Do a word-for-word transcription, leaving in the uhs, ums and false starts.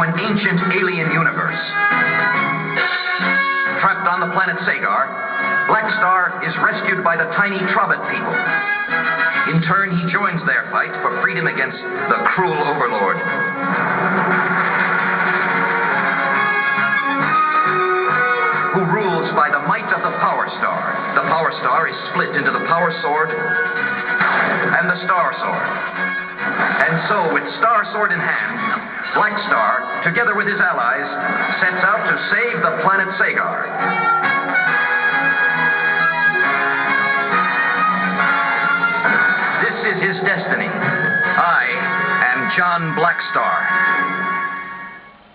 an ancient alien universe. Trapped on the planet Sagar, Black Star is rescued by the tiny Trobbit people. In turn, he joins their fight for freedom against the cruel overlord. Who rules by the might of the Power Star. The Power Star is split into the Power Sword and the Star Sword. And so, with Star Sword in hand, Black Star, together with his allies, sets out to save the planet Sagar. This is his destiny. I am John Blackstar.